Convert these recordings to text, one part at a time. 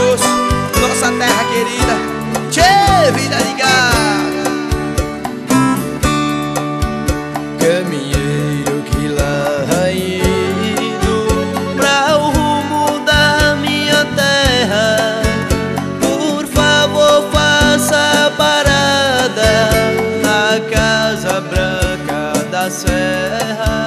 Grosso, nossa terra querida. Tchê, vida de gado. Caminheiro que lá indo pra o rumo da minha terra, por favor faça parada na Casa Branca da Serra.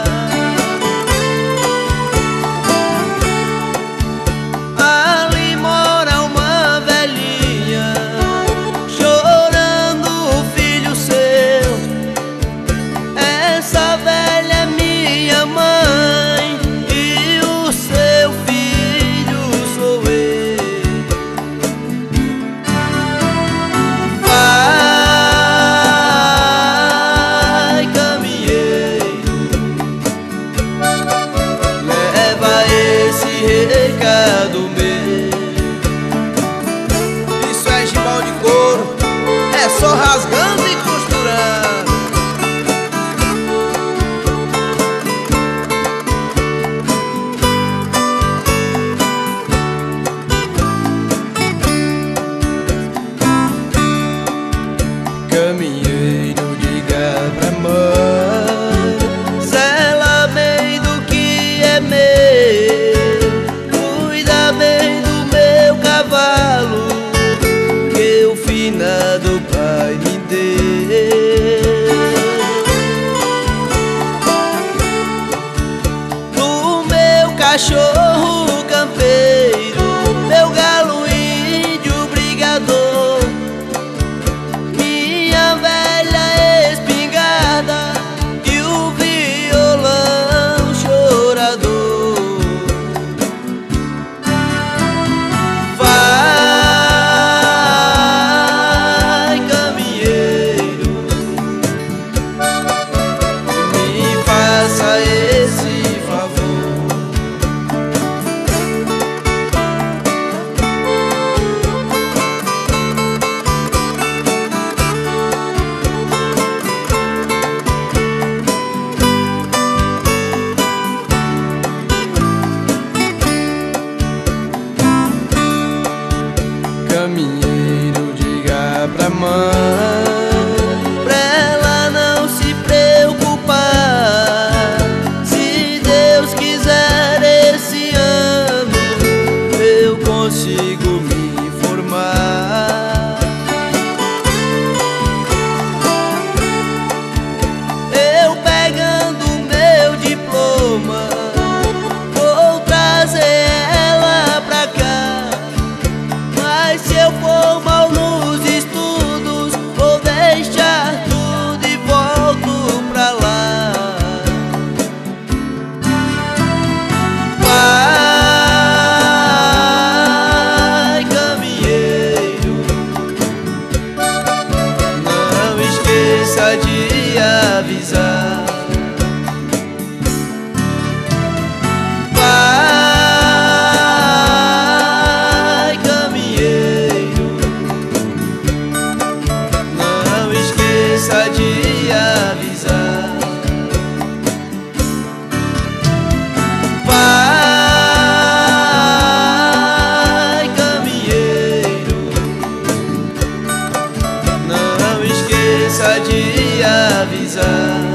Ali mora uma velhinha chorando o filho seu. Essa velha é minha mãe e o seu filho sou eu. Vai, caminheiro, leva esse recado meu. Isso é gibão de couro, é só rasgando e costurando. Caminheiro, diga pra mãe, zela bem do que é meu, cuida bem do meu cavalo que o finado pai me deu. Do meu cachorro campeiro, meu galo índio brigador, minha velha espingarda e o violão chorador. Vai, caminheiro, me faça esse favor. Caminheiro, diga pra mãe, pra ela não se preocupar. Se Deus quiser, esse ano eu consigo me formar. Eu pegando meu diploma vou trazer ela pra cá. Mas se eu for mal nos estudos, vou deixar tudo e volto pra lá. Vai, caminheiro, não esqueça de avisar. Vai, caminheiro, não esqueça de avisar. Vai, caminheiro, não esqueça de avisar.